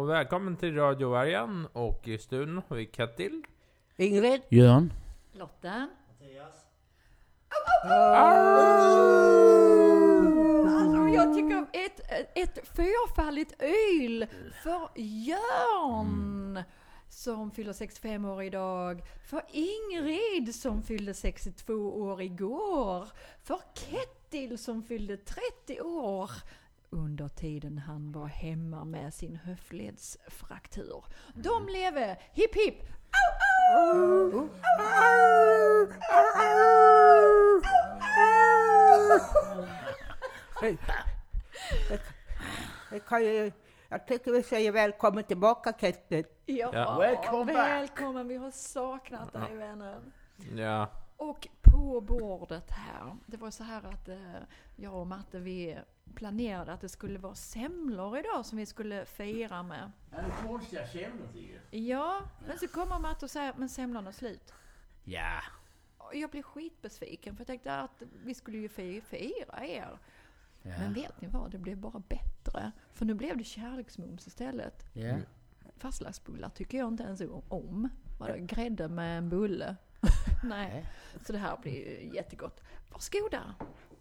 och välkommen till Radio Vargen. Och i studion har vi Ketil, Ingrid, Jörn, Lotta. Mattias. Alltså, jag tycker ett fyrfaldigt öl för Jörn som fyller 65 år idag, för Ingrid som fyllde 62 år igår, för Ketil som fyllde 30 år under tiden han var hemma med sin höftledsfraktur. De lever, hipp hipp. Jag tycker vi säger välkommen tillbaka, Ketil. Ja, Welcome back. välkommen. Vi har saknat dig, vännen. Ja. Och på bordet här, det var så här att jag och Matte, vi planerade att det skulle vara semlor idag som vi skulle fira med. är det konstiga semlor tycker jag? Ja, men så kommer Matte och säger, men semlorna är slut. Ja. Och jag blev skitbesviken för jag tänkte att vi skulle ju fira er. Ja. Men vet ni vad, det blev bara bättre. För nu blev det kärleksmums istället. Ja. Fastlagsbullar tycker jag inte ens om. Var det grädde med en bulle? Nej, så det här blir ju jättegott. Varsågoda.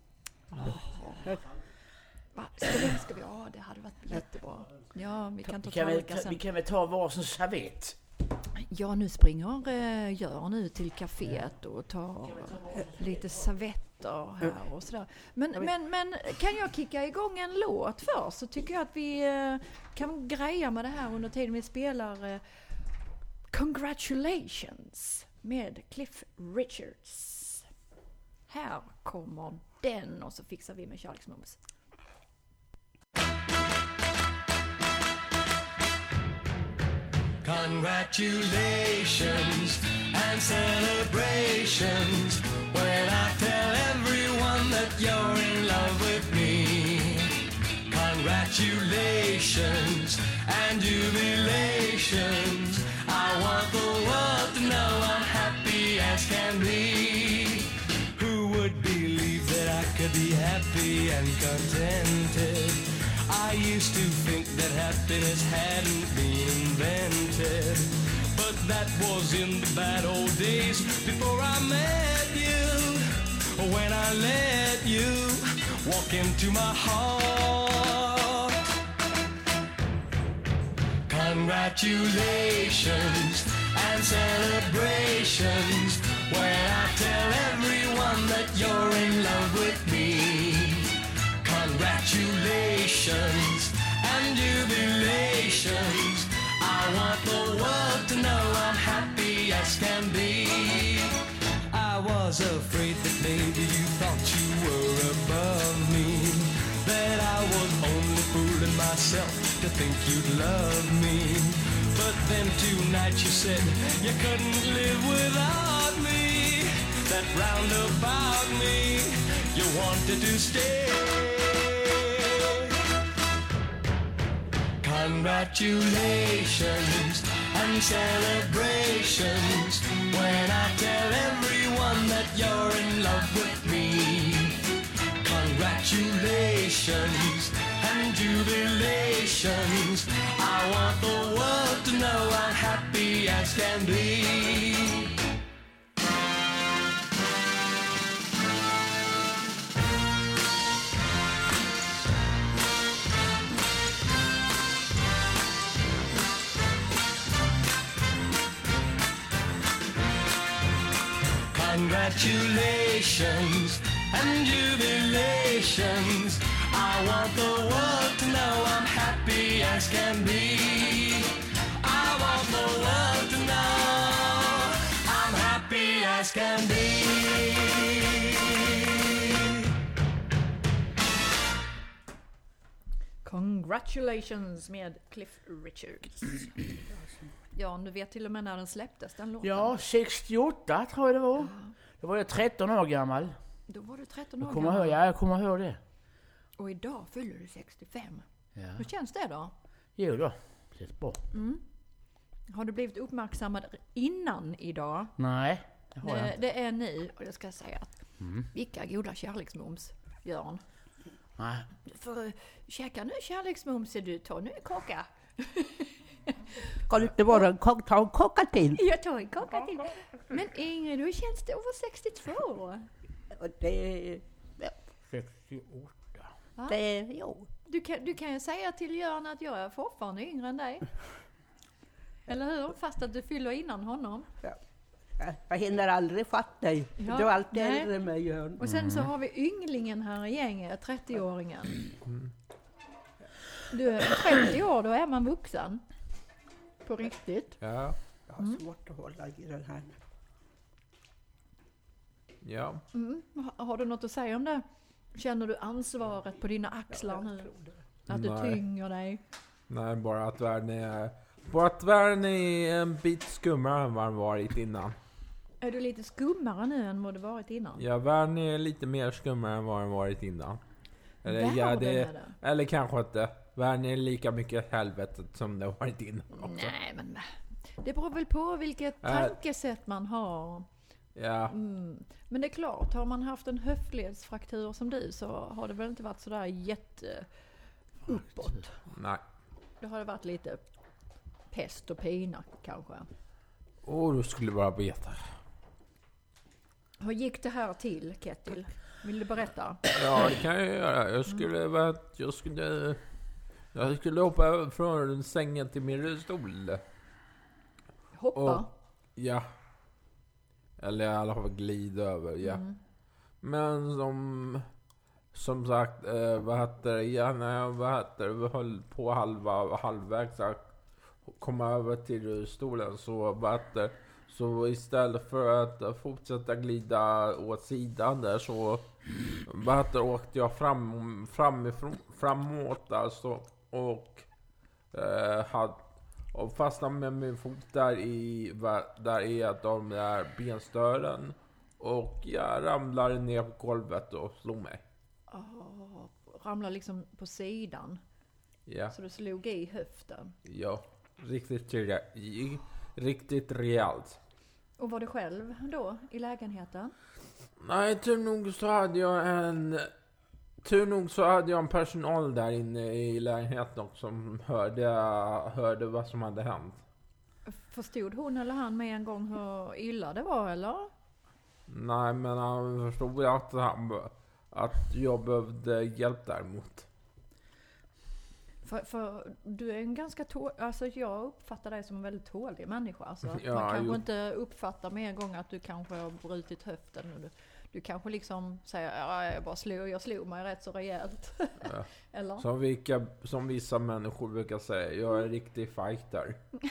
Ska vi? Ja, det hade varit jättebra. Ja, vi kan ta tallrikar sen. Vi kan väl ta varsin servett. Ja, nu springer Jörn ut till kaféet och tar lite servetter här och sådär. Men kan jag kicka igång en låt först, så tycker jag att vi kan greja med det här under tiden vi spelar Congratulations med Cliff Richards. Här kommer den och så fixar vi med kärleksmums. Congratulations and celebrations when I tell everyone that you're in love with me. Congratulations and jubilations. I want the world to know I'm happy as can be. Who would believe that I could be happy and contented? I used to think that happiness hadn't been invented, but that was in the bad old days before I met you. When I let you walk into my heart. Congratulations and celebrations when I tell everyone that you're in love with me. Congratulations and jubilations. I want the world to know I'm happy as can be. I was afraid that maybe you thought you were above me, that I was only fooling myself to think you'd love me. But then tonight you said you couldn't live without me, that round about me you wanted to stay. Congratulations and celebrations when I tell everyone that you're in love with me. Congratulations and jubilations. I want the world to know I'm happy as can be. Congratulations and jubilations. I want the world to know I'm happy as can be. I want the world to know I'm happy as can be. Congratulations med Cliff Richards. Ja, du vet till och med när den släpptes, den låten. Ja, 68 tror jag det var. Då var jag 13 år gammal. Då var du 13 år Jag kommer ihåg det. Och idag fyller du 65. Ja. Hur känns det då? Jo då, det bra. Har du blivit uppmärksammad innan idag? Nej, det har jag inte. Det är nu, och det ska jag säga att vilka goda kärleksmums, Jörn. Nej. Du får käka nu kärleksmums, du tar nu kaka. Kan inte vara ta en kocka till? Jag tar en kaka till. Men Ingrid, hur känns det att vara 62? Och det, 68. det, jo. Du kan ju säga till Jörn att jag är fortfarande yngre än dig. Eller hur? Fast att du fyller innan honom. Ja. Jag hinner aldrig fatta dig. Ja, Du är alltid nej. äldre än mig, Jörn. Och sen så har vi ynglingen här i gänget, 30-åringen. Du är 30 år, då är man vuxen. På riktigt. Ja. Jag har svårt att hålla i den här. Ja. Mm. Har du något att säga om det? Känner du ansvaret på dina axlar nu? Att det Nej. tynger dig? Nej, bara att världen är en bit skummare än vad den varit innan. Är du lite skummare nu än vad du varit innan? Ja, världen är lite mer skummare än vad den varit innan. Världen är det. Eller kanske inte. Världen är lika mycket helvetet som det har varit innan också. Nej, men det beror väl på vilket tankesätt man har. Ja. Men det är klart, har man haft en höftledsfraktur som du så har det väl inte varit sådär jätte uppåt. Nej. Det har det varit lite pest och pina kanske. Du skulle bara veta. Hur gick det här till, Ketil? Vill du berätta? Ja, det kan jag göra. Jag skulle hoppa över från sängen till min rullstol. Hoppa? Ja. Eller i alla fall glida över, ja. Men som sagt, när jag höll på halvvägs att komma över till rullstolen så istället för att fortsätta glida åt sidan där så åkte jag framåt alltså och fastnade med min fot där är de där benstören och jag ramlade ner på golvet och slog mig. Ramlade liksom på sidan. Ja. Så du slog i höften. Ja, riktigt rejält. Och var du själv då i lägenheten? Nej, tur nog så hade jag en personal där inne i lägenheten också som hörde vad som hade hänt. Förstod hon eller han med en gång hur illa det var, eller? Nej, men han förstod att jag behövde hjälp däremot. För du är en ganska alltså jag uppfattar dig som en väldigt tålig människa. Alltså, Ja, man kanske inte uppfattar med en gång att du kanske har brutit höften. Du kanske liksom säger, jag slog mig rätt så rejält. Ja. Eller? Som vissa människor brukar säga, jag är en riktig fighter.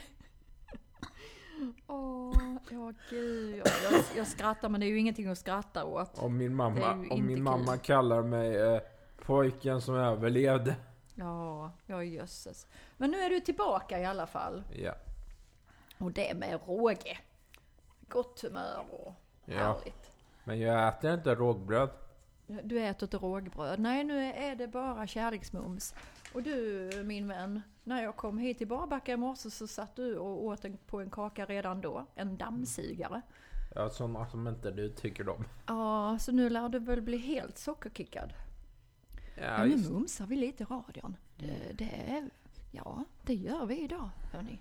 Gud. Jag skrattar, men det är ju ingenting att skratta åt. Och min mamma kallar mig pojken som överlevde. Ja, jösses. Men nu är du tillbaka i alla fall. Ja. Och det med råge. Gott humör och härligt. Men jag äter inte rågbröd. Du äter inte rågbröd. Nej, nu är det bara kärleksmums. Och du, min vän, när jag kom hit till Barbacka i morse så satt du och åt på en kaka redan då. En dammsugare. Ja, sådana som inte du tycker om. Ja, så nu lär du väl bli helt sockerkickad. Ja, nu mumsar vi lite i radion. Det gör vi idag, hörni.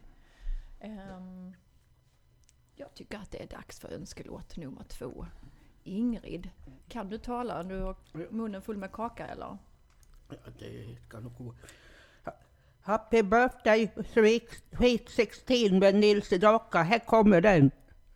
Jag tycker att det är dags för önskelåt nummer 2. Ingrid, kan du tala? Du har munnen full med kaka, eller? Ja, det ska nog gå. Happy birthday, sweet 16 med Nils Draka. Här kommer den.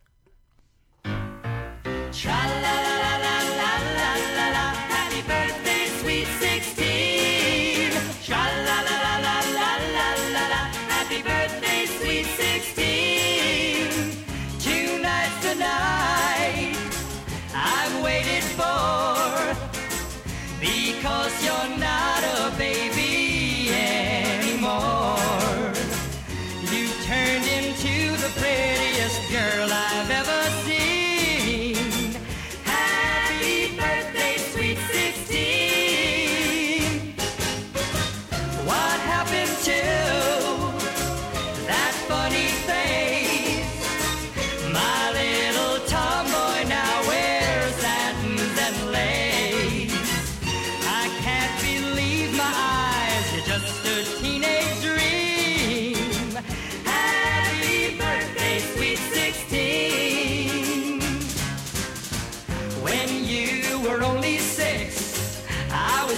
Happy birthday, sweet 16. Tra-la-la-la-la-la-la-la. Happy birthday, sweet 16. Tonight's the night I've waited for, because you're not a baby anymore. You turned into the prettiest girl I've ever seen. Happy birthday, sweet 16. What happened to that funny face? My little tomboy now wears satins and lace. I can't believe my eyes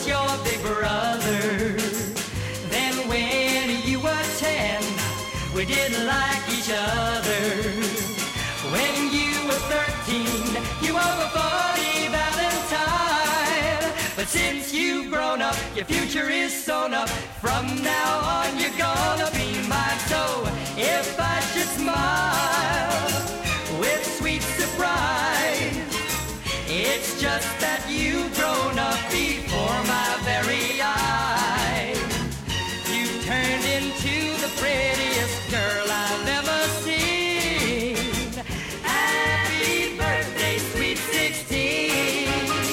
was your big brother. Then when you were 10, we didn't like each other. When you were 13, you were a 40 Valentine. But since you've grown up, your future is sewn up. From now on, you're gonna be mine. So if I should smile with sweet surprise, it's just that you've grown up before my very eyes. You turned into the prettiest girl I've ever seen. Happy birthday, sweet 16.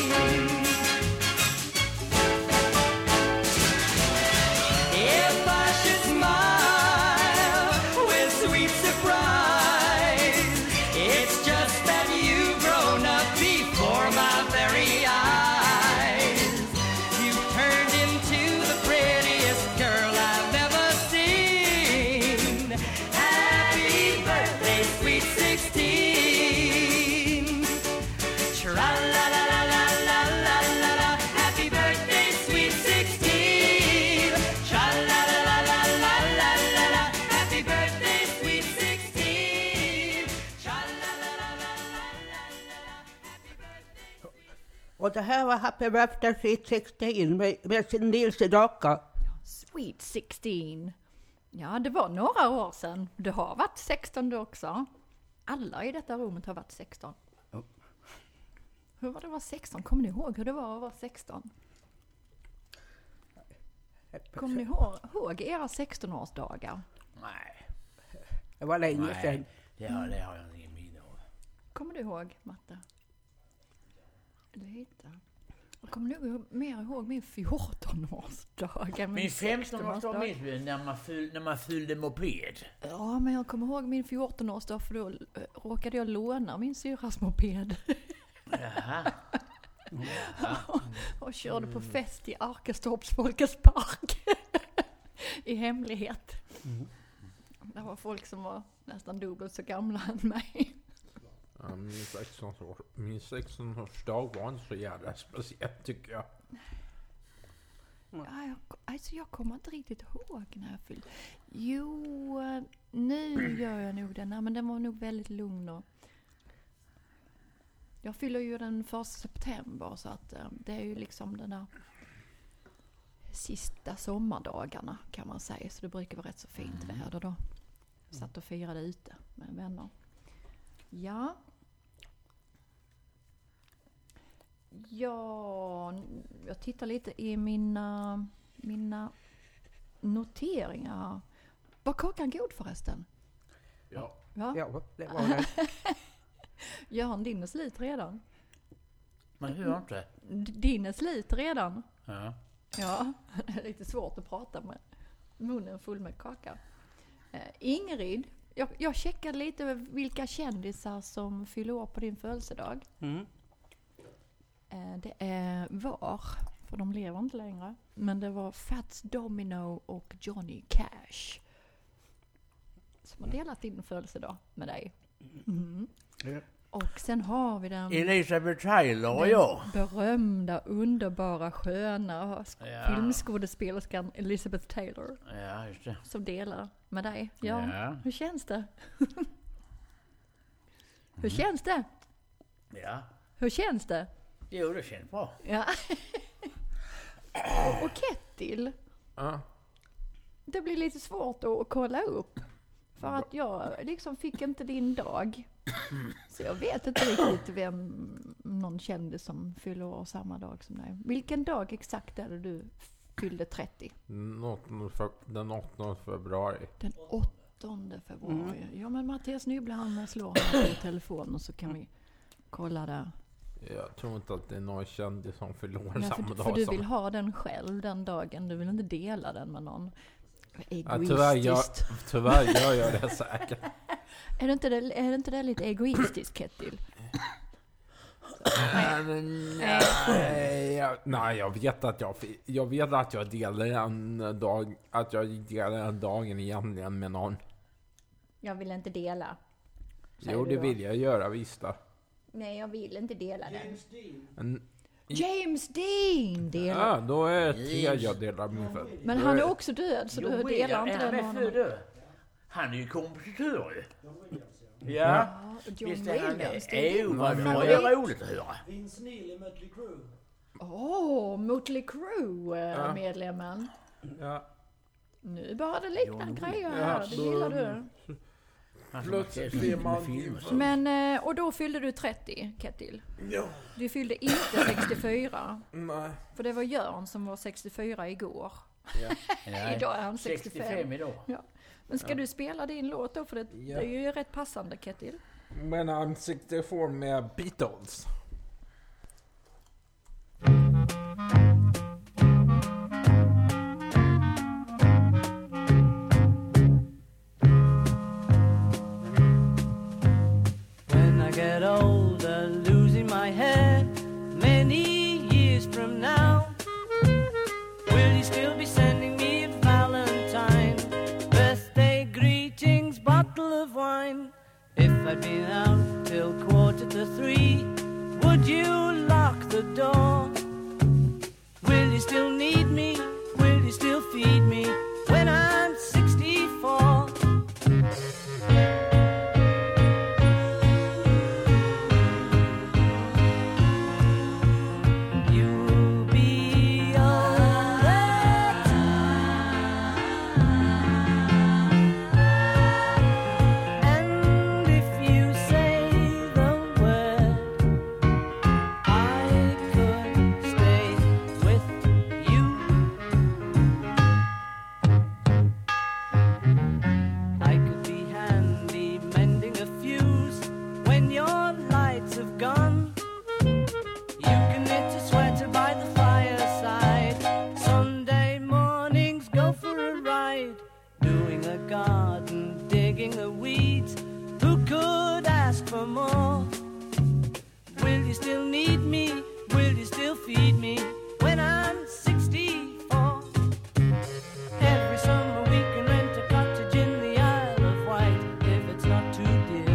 If I should smile with sweet surprise, it's just that you've grown up before my very eyes. You turned into the prettiest girl I've ever seen. Happy birthday, sweet 16. Tra-la-la-la-la-la-la-la-la. Happy birthday, sweet 16. Tra-la-la-la-la-la-la-la. Happy birthday, sweet 16. Tra-la-la-la-la-la-la-la. Och det här var Happy Birthday Sweet 16 med sin Nils i Draka. Sweet 16. Ja, det var några år sedan. Du har varit 16 du också. Alla i detta rummet har varit 16. Ja. Hur var det att vara 16? Kommer ni ihåg hur det var att vara 16? Kommer ni ihåg era 16-årsdagar? Nej. Det var länge sedan. Det har jag ingen minne av. Kommer du ihåg, Matte? Lite. Jag kommer nog mer ihåg min 14-årsdag än Min 16-årsdag. 15-årsdag minns vi när man fyllde moped. Ja, men jag kommer ihåg min 14-årsdag för då råkade jag låna min syrras moped. Jaha. Och körde på fest i Arkestorps Folkets park. I hemlighet. Det var folk som var nästan dubbelt så gamla än mig. Ja, min 16-årsdag var inte så jävla speciellt tycker jag. Ja, jag kommer inte riktigt ihåg när jag fyllde. Jo, nu gör jag nog det. Nej, men den var nog väldigt lugn. Och jag fyller ju den 1 september så att det är ju liksom den där sista sommardagarna kan man säga. Så det brukar vara rätt så fint väder då. Satt och firade ute med vänner. Ja. Ja, jag tittar lite i mina noteringar. Var kakan god förresten? Ja. Ja, det var det. Jan, din är slut redan. Men hur inte? Din är slut redan. Ja. Ja, det är lite svårt att prata med munnen full med kaka. Ingrid, jag checkade lite vilka kändisar som fyller år på din födelsedag. Mm. Det var, för de lever inte längre, men det var Fats Domino och Johnny Cash som har delat din födelsedag med dig. Mm. Ja. Och sen har vi den Elizabeth Taylor och jag. berömda, underbara, sköna filmskådespelerskan Elizabeth Taylor Ja, just det. som delar med dig. Ja. Ja. Hur känns det? Hur känns det? Ja. Hur känns det? Jo, det känns bra. Ja. Och Kettil. Ja. Det blir lite svårt att kolla upp. För att jag liksom fick inte din dag. Så jag vet inte riktigt vem någon kände som fyller år samma dag som dig. Vilken dag exakt är det du fyllde 30? Den 8 februari. Den 8 februari. Ja, men Mattias Nybla han slår här på telefonen så kan vi kolla där. Jag tror inte att det är någon kändis som fyller år Ja, samma dag för du som... vill ha den själv den dagen. Du vill inte dela den med någon. Egoistiskt. Tyvärr gör jag det säkert. Är det inte det lite egoistiskt, Kettil? Nej, jag vet att jag delar den dagen egentligen med någon. Jag vill inte dela. Jo, det vill jag göra, visst. Nej, jag vill inte dela den. James Dean delar. Ja, då är 3/4 min född. Men han är också död, så du delar inte den med honom. Han är ju kompositör ju. Ja. Ja, John Visst är han Williams. det? Vad är roligt att höra. Vince Neil i Mötley Crüe. Mötley Crüe-medlemmen. Ja. Nu börjar det likna grejer Ja, här, det gillar du. Plötsligt blir man Men, och då fyllde du 30, Ketil. Ja. Du fyllde inte 64. Nej. För det var Jörn som var 64 igår. Ja. Idag är han 65. idag. Ja. Men ska du spela din låt då? För det är ju rätt passande, Ketil. Men I'm 64 med Beatles. When I get older, losing my hair, many years from now, will you still be sending me a Valentine, birthday greetings, bottle of wine? If I'd been out till 2:45, would you lock the door? Will you still need me? Will you still feed me when I'm 64? You'll be alright. And if you say the word, I could stay with you. I could be handy mending a fuse when your lights have gone. You can knit a sweater by the fireside. Sunday mornings go for a ride. Doing a garden, digging the weeds. Who could ask for more? Will you still need me? Will you still feed me when I'm 64? Every summer we can rent a cottage in the Isle of Wight if it's not too dear.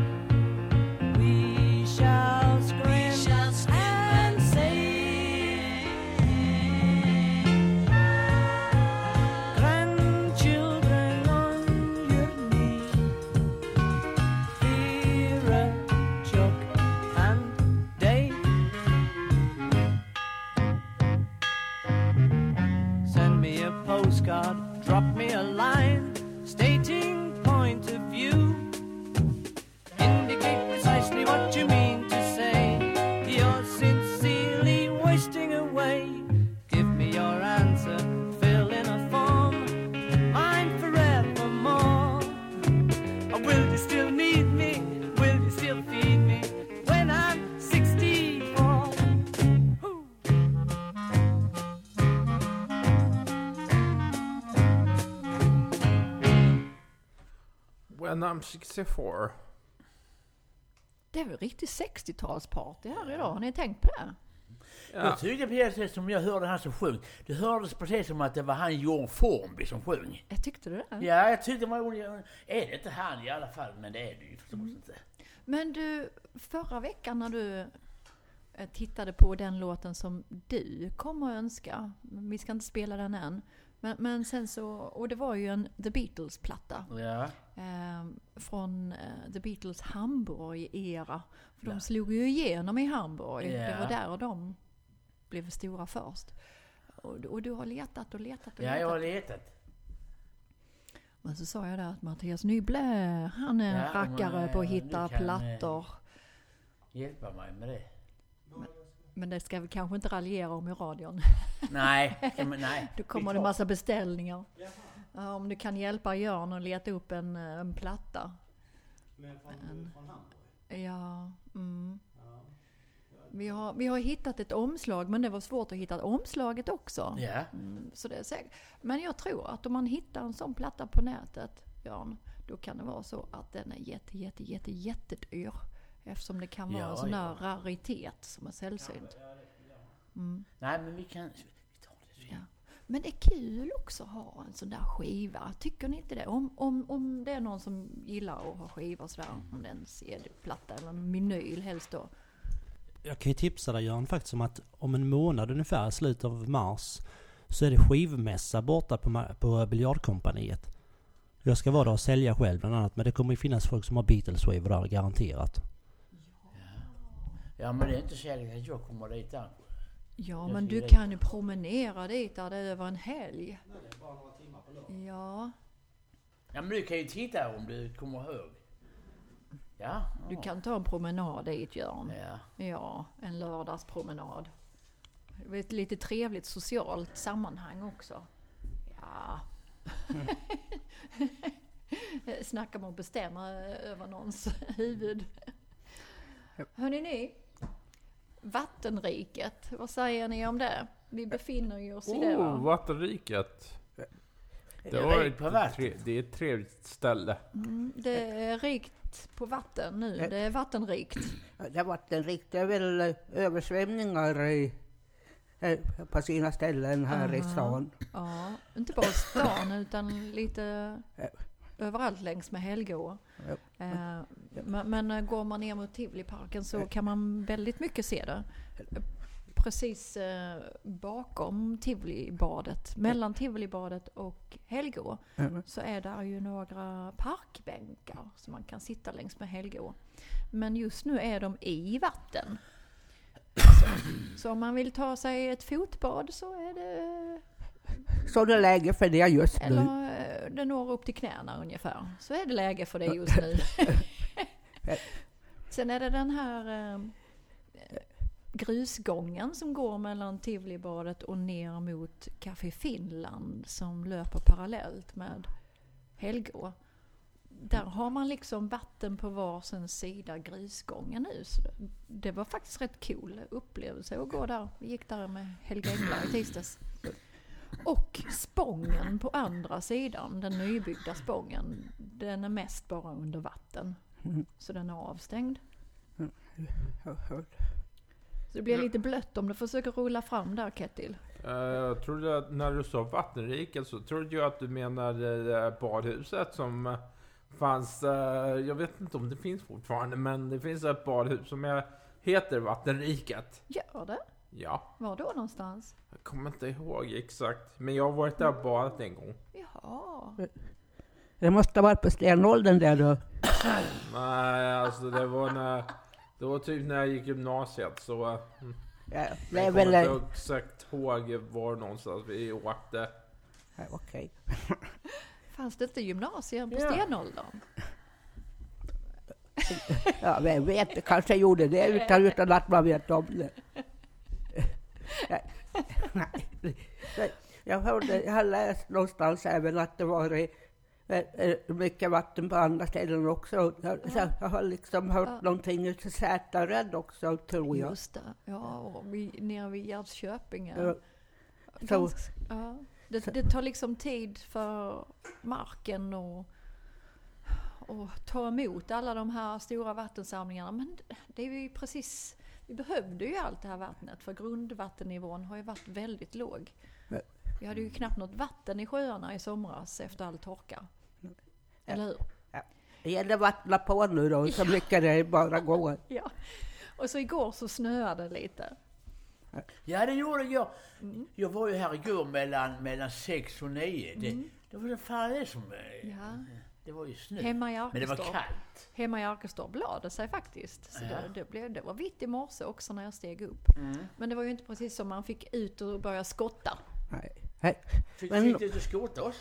We shall scream and say, grandchildren on your knee, Vera, Chuck and Dave. Send me a postcard, drop me a line, stating point of view. Indicate precisely what you mean to say. You're sincerely wasting away. Give me your answer, fill in a form. I'm forevermore. Or will you still need me? Will you still feed me when I'm 64? Woo. When I'm 64. Det är väl riktigt 60-talsparty här idag, har ni tänkt på det? Ja. Jag tyckte precis som jag hörde han som sjöng. Det hördes precis som att det var han Johan Formby som sjöng. Jag tyckte det. Ja, jag tyckte man är det inte han i alla fall, men det är det ju förstås inte. Men du, förra veckan när du tittade på den låten som du kommer att önska, vi ska inte spela den än, men sen så, och det var ju en The Beatles-platta Ja. från The Beatles Hamburg-era. För de slog ju igenom i Hamburg. Ja. Det var där de blev stora först. Och du har letat och letat och Ja, letat. jag har letat. Men så sa jag där att Mattias Nyble, han är en rackare på att hitta du kan, plattor. Hjälpa mig med det. Men det ska vi kanske inte raljera om i radion. Nej, men nej. Då kommer det massa beställningar. Ja, om du kan hjälpa Jörn att leta upp en platta. Men från Hamburg? Ja, Vi har hittat ett omslag, men det var svårt att hitta omslaget också. Ja. Så det är säkert. Men jag tror att om man hittar en sån platta på nätet, Jörn, då kan det vara så att den är jättedyr. Eftersom det kan vara en sån där raritet som är sällsynt. Nej, men vi tar det. Ja. Men det är kul också att ha en sån där skiva. Tycker ni inte det? Om det är någon som gillar att ha skivor sådär, om det är en CD-platta eller en vinyl helst då. Jag kan ju tipsa dig Göran faktiskt om att om en månad ungefär, slutet av mars, så är det skivmässa borta på Biljardkompaniet. Jag ska vara där och sälja själv bland annat, men det kommer ju finnas folk som har Beatles-skivor där, garanterat. Ja, men det är inte säkert att jag kommer dit där. Ja, men du kan ju promenera dit där det är över en helg. Ja, Ja, men du kan ju titta om du kommer ihåg. Ja. du kan ta en promenad dit, Jörn. Ja. Ja, en lördagspromenad. Det är ett lite trevligt socialt sammanhang också. Ja. Snackar man och bestämma över någons huvud. Hörrni ni, vattenriket, vad säger ni om det? Vi befinner ju oss i det, va? Vattenriket. Det är ett trevligt ställe. Det är rikt på vatten nu. Det är vattenrikt. Det är vattenrikt. Det är väl översvämningar på sina ställen här i stan. Ja, inte bara stan utan lite överallt längs med Helgå. Men går man ner mot Tivoliparken så kan man väldigt mycket se det. Precis bakom Tivolibadet, mellan Tivolibadet och Helgå, så är där ju några parkbänkar som man kan sitta längs med Helgå. Men just nu är de i vatten. Så om man vill ta sig ett fotbad så är det... Så det är läge för det just nu. Eller det når upp till knäna ungefär. Så är det läge för det just nu. Sen är det den här grusgången som går mellan Tivolibadet och ner mot Café Finland som löper parallellt med Helgå. Där har man liksom vatten på varsin sida grusgången nu. Så det var faktiskt rätt cool upplevelse att gå där. Vi gick där med Helga Englar i tisdags. Och Spången på andra sidan, den nybyggda Spången, den är mest bara under vatten. Så den är avstängd. Så det blir lite blött om du försöker rulla fram där, Kettil. Jag trodde att när du sa vattenriket så trodde jag att du menade det badhuset som fanns, jag vet inte om det finns fortfarande, men det finns ett badhus som heter Vattenriket. Gör det? Ja. Var då någonstans? Jag kommer inte ihåg exakt, men jag har varit där och badat en gång. Jaha. Det måste ha varit på stenåldern där då. Nej, alltså det var typ när jag gick gymnasiet så... Ja, det jag är kommer väl... inte exakt ihåg var någonstans vi åkte. Ja, okej. Fanns det inte gymnasium på stenåldern? Ja, vem vet, det kanske gjorde det utan att man vet om det. Jag har läst någonstans även att det var mycket vatten på andra ställen också. Jag har liksom hört någonting utav Sätaredd också, tror jag. Just det, ja, och nere vid Gärdsköping. Så. Ja. Det tar liksom tid för marken och ta emot alla de här stora vattensamlingarna. Men det är ju precis, vi behövde ju allt det här vattnet för grundvattennivån har ju varit väldigt låg. Vi hade ju knappt något vatten i sjöarna i somras efter all torka. Eller hur? Ja. Det gäller att vattna på nu då, så mycket det bara går. Ja. Och så igår så snöade det lite. Ja, det gjorde jag. Jag var ju här igår mellan 6 och 9. Det var det fan det som... Ja. Det var ju snö. Hemma i Men det var Arkestorp. kallt. Hemma i Arkestorp blade sig faktiskt. Så Ja. det var vitt i morse också när jag steg upp. Men det var ju inte precis som man fick ut och börja skotta. Nej. Fick Men- du inte skota också?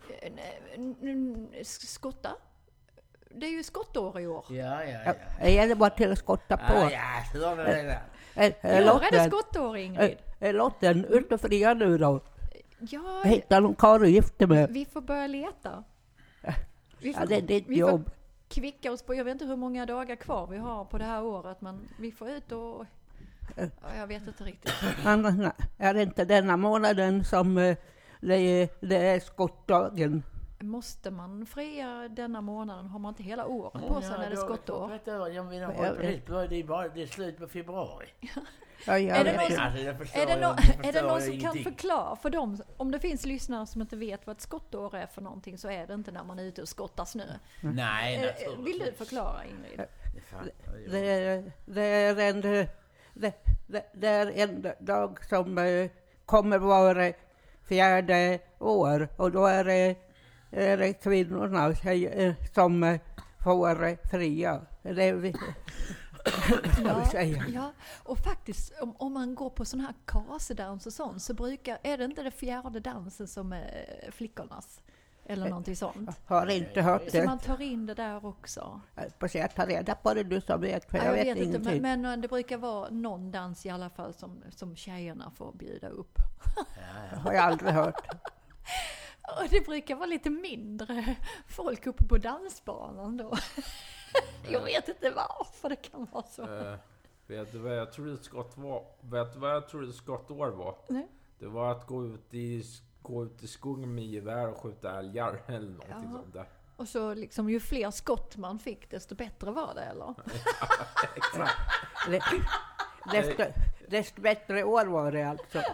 Skotta? Det är ju skottår i år. Ja. Det gäller bara till att skotta på. Ja, hör du det där? Ja, är det skottår, Ingrid? Lotten, ut och fria nu då. Ja, Hitta någon karl och gifta med. vi får börja leta. Ja, det är ditt vi får jobb. kvicka oss på, jag vet inte hur många dagar kvar vi har på det här året, men vi får ut och... Ja, jag vet inte riktigt. Men är det inte denna månaden som det är skottdagen? Måste man fria denna månaden? Har man inte hela året på sig när det är skottår? Det är slut på februari. Ja, Är det vet någon inte. som- Är det någon som kan förklara för dem, om det finns lyssnare som inte vet vad ett skottår är för någonting, så är det inte när man är ute och skottar snö. Nej, naturligtvis. Vill du förklara, Ingrid? Det är det är en dag som kommer vara 4:e år och då är det kvinnorna som får fria. Det är vi. Ja, och faktiskt om man går på sån här kasedans och sånt så är det inte det 4:e dansen som är flickornas eller någonting sånt. Har inte hört det. Så man tar in det där också. På sig att ta reda på det du som vet, för jag vet ingenting. Inte, men det brukar vara någon dans i alla fall som tjejerna får bjuda upp. Det har jag aldrig hört. Och det brukar vara lite mindre folk uppe på dansbanan då. Jag vet inte varför det kan vara så. Vet du vad jag trodde skottår var? Nej. Det var att gå ut i skogen med gevär och skjuta älgar eller någonting sånt där. Och så liksom ju fler skott man fick desto bättre var det, eller? Desto bättre år var det alltså.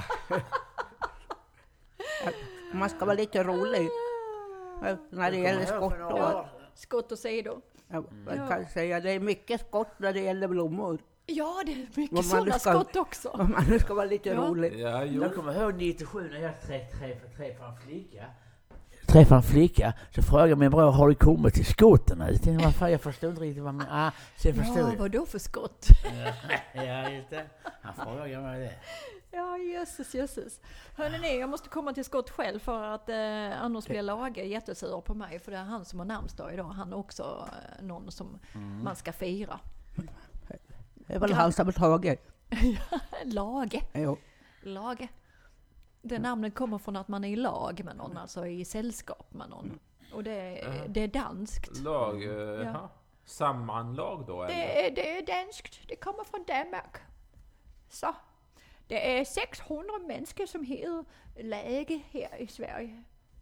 Man ska vara lite rolig när det gäller skottår. Skott och sidor. Jag kan säga det är mycket skott när det gäller blommor. Ja, det är mycket sådana skott också. Om man ska vara lite rolig. Ja, jag kommer ihåg 97 när jag träffade en flicka. Så frågade min bror, har du kommit till skotten? Jag förstod inte riktigt vad man... vad då för skott? Ja, just det. Han frågade mig det. Ja, jösses. Hörrni, jag måste komma till skott själv för att annars blir Lage jättesur på mig. För det är han som har namnsdag idag. Han är också någon som man ska fira. Det är väl han som har tagit. Lage. Jo. Lage. Det namnet kommer från att man är i lag med någon, alltså i sällskap med någon. Och det är danskt. Lag? Sammanlag då? Eller? Det är danskt. Det kommer från Danmark. Så. Det är 600 människor som heter läge här i Sverige.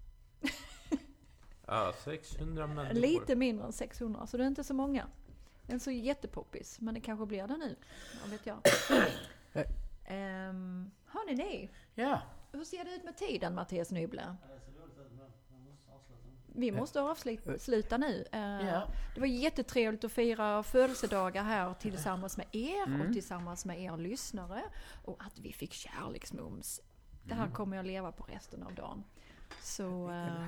Ja, 600 människor. Lite mindre än 600, så det är inte så många. Det är så jättepoppis, men det kanske blir det nu. Vad vet jag. Hörni ni? Ja. Hur ser det ut med tiden, Mattias Nyble? Vi måste avsluta nu. Det var jättetrevligt att fira födelsedagar här tillsammans med er och tillsammans med er lyssnare. Och att vi fick kärleksmums. Det här kommer jag leva på resten av dagen. Så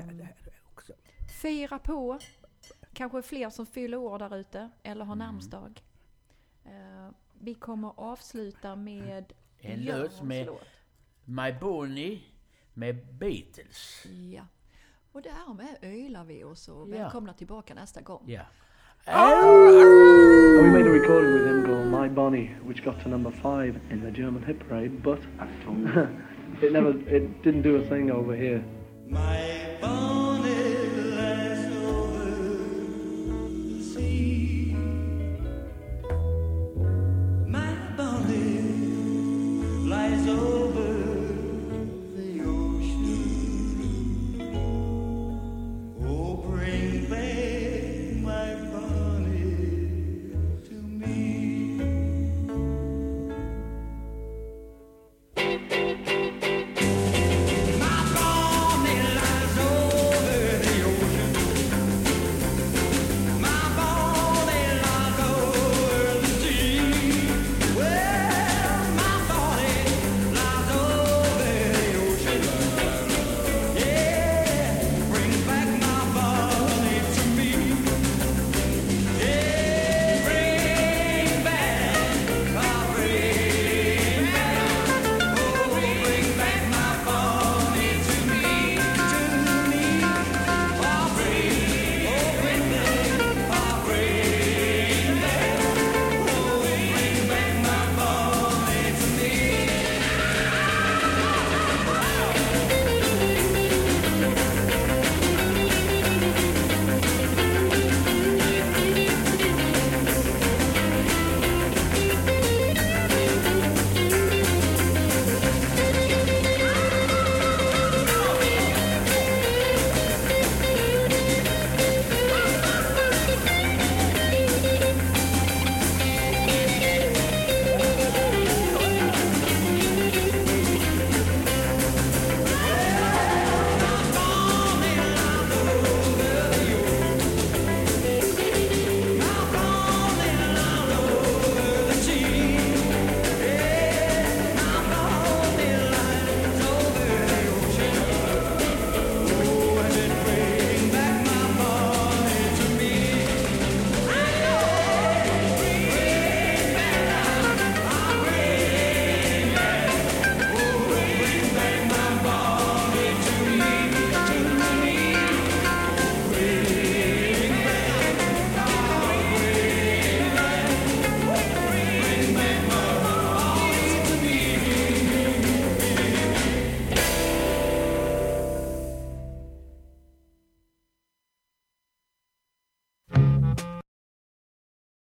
fira på. Kanske fler som fyller år där ute eller har namnsdag. Vi kommer avsluta med en låt med My Bonnie med Beatles. Ja. Och därmed ölar vi oss och välkomna tillbaka nästa gång. Ja. We made a recording with him called My Bonnie, which got to number 5 in the German hit parade, but it didn't do a thing over here.